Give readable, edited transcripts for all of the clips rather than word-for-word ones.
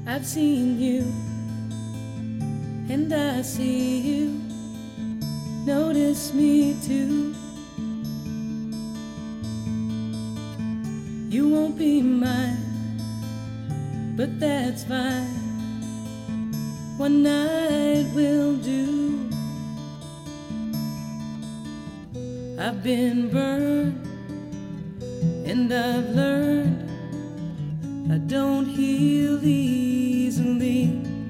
I've seen you, and I see you. Notice me too. You won't be mine, but that's fine. One night will do. I've been burned, and I've learned I don't heal easily,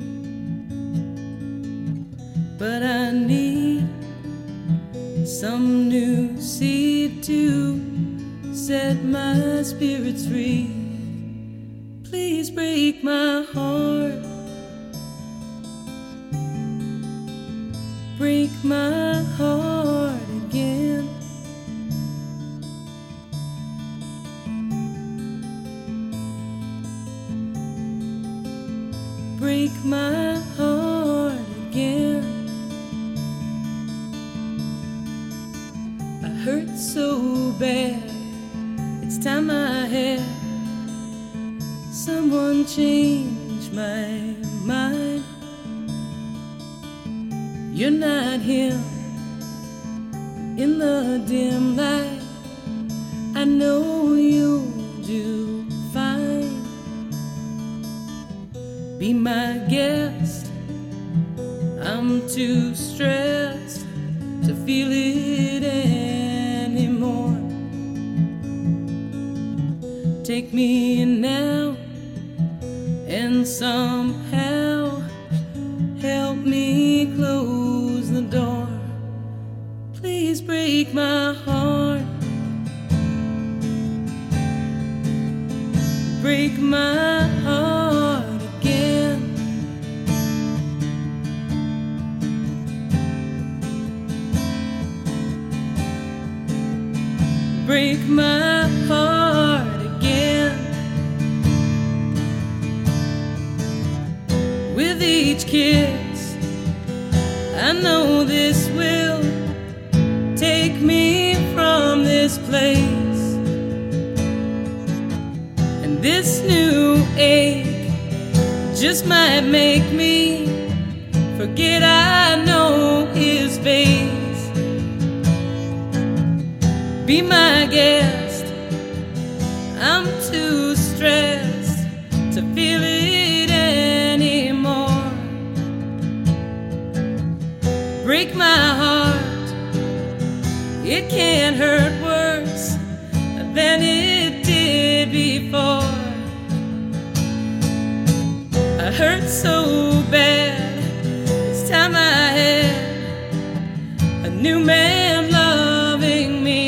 but I need some new seed to set my spirits free. Please break my heart, break my heart again. Break my heart again. I hurt so bad, it's time I had someone change my mind. You're not him in the dim light. I know you'll do fine. Be my guest, I'm too stressed to feel it anymore. Take me in now and somehow help me close the door. Please break my heart, break my heart again. Break my heart again. With each kiss, I know this will take me from this place, and this new ache just might make me forget I know his face. Be my guest, I'm too stressed to feel it anymore. Break my heart, it can't hurt worse than it did before. I hurt so bad, it's time I had a new man loving me.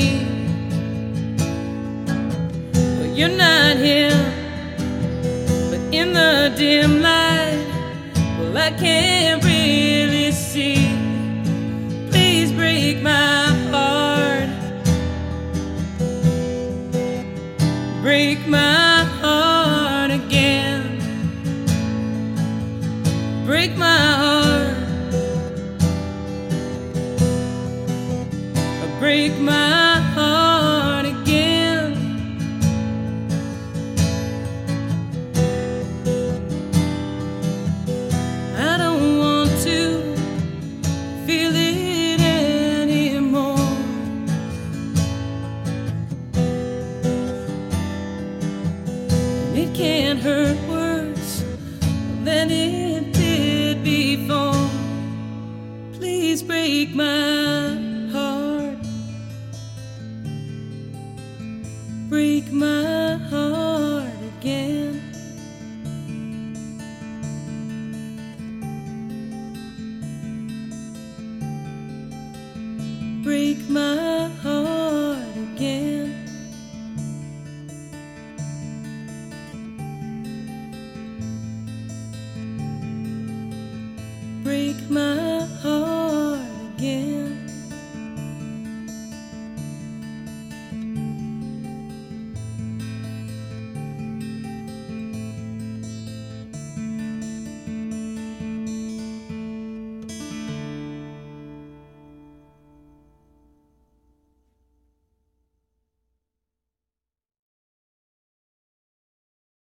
Well, you're not him, but in the dim light, well, I can't really see. Please break my heart, break my heart again. Break my heart, break my heart again. I don't want to feel it anymore. And it can't hurt worse than it did before. Please break my heart, break my heart again. Break my heart.